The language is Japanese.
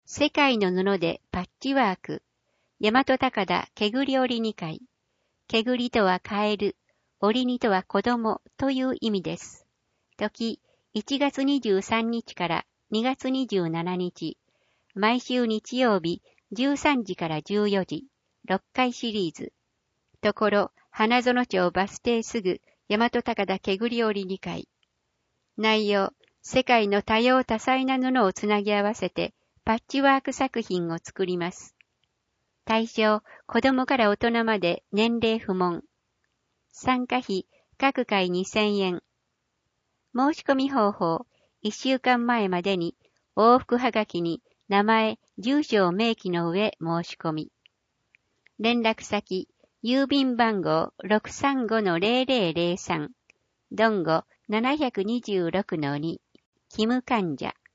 世界の布でパッチワーク。大和高田けぐり織り2回。けぐりとはカエル、織りにとは子供という意味です。時、1月23日から2月27日。毎週日曜日13時から14時。6回シリーズ。ところ、花園町バス停すぐ、大和高田けぐり織り2回。内容、世界の多様多彩な布をつなぎ合わせて、パッチワーク作品を作ります。対象、子供から大人まで年齢不問。参加費、各回2000円。申し込み方法、1週間前までに、往復はがきに名前、住所を明記の上申し込み。連絡先、郵便番号 635-0003、ドンゴ 726-2、キム患者。